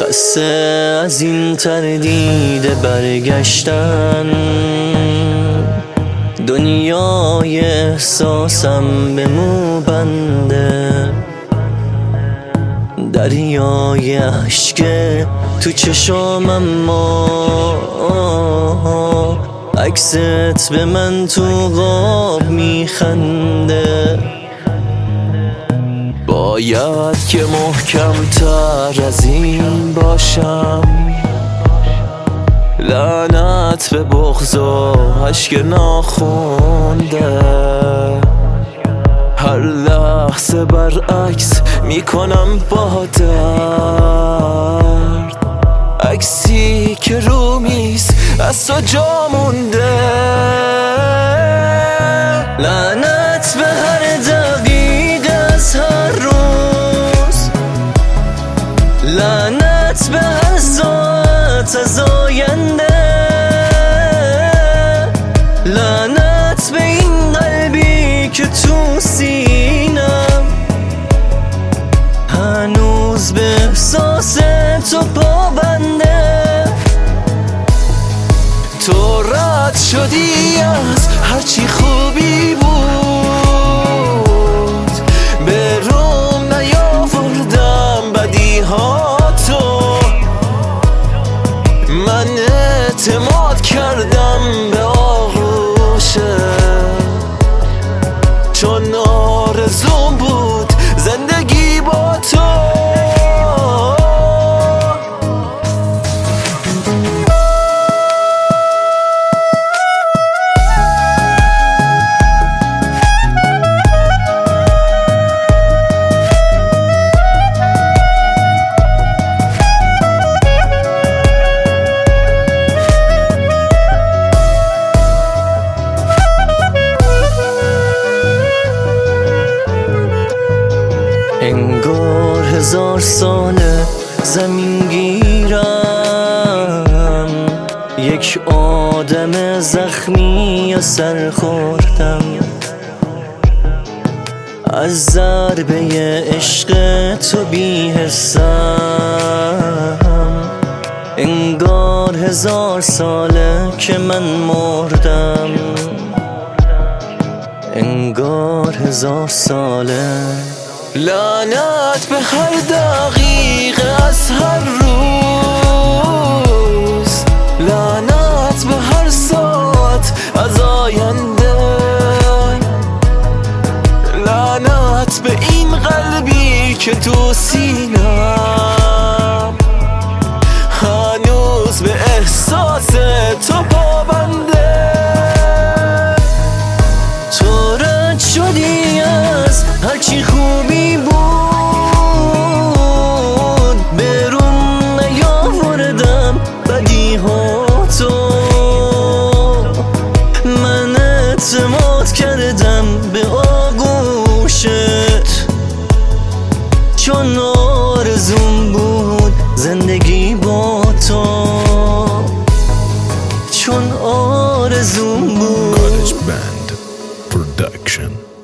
خسته از این تردید برگشتن، دنیای احساسم به مو بنده، دریای عشق تو چشام، اما عکست به من تو خواب میخنده. باید که محکم تر از این باشم، لعنت به بغض و عشق ناخونده، هر لحظه برعکس میکنم با درد، عکسی که رو میز از تو جا مونده. لعنت به هر دقیقه از هر روز، لعنت به هر ساعت از آینده، لعنت به این قلبی که تو سینم هنوز به احساس تو پابنده. تو رد شدی از هرچی خوبی بود، به روم نیاوردم بدی ها تو، من اعتماد کردم به آغوشت، چون آرزوم بود زندگی با تو. انگار 1000 ساله زمین گیرم، یک آدم زخمی و سر خوردم، از ضربه عشق تو بی حسم. انگار 1000 ساله که من مردم، انگار 1000 ساله. لعنت به هر دقیقه از هر روز، لعنت به هر ساعت از آینده، لعنت به این قلبی که تو سینم هنوز به احساس تو پابنده. تو رد شدی از هرچی خوبی بود، به روم نیاوردم بدی ها تو، من اعتماد کردم به آغوشت، چون آرزوم بود زندگی با تو، چون آرزوم بود. College Band Production.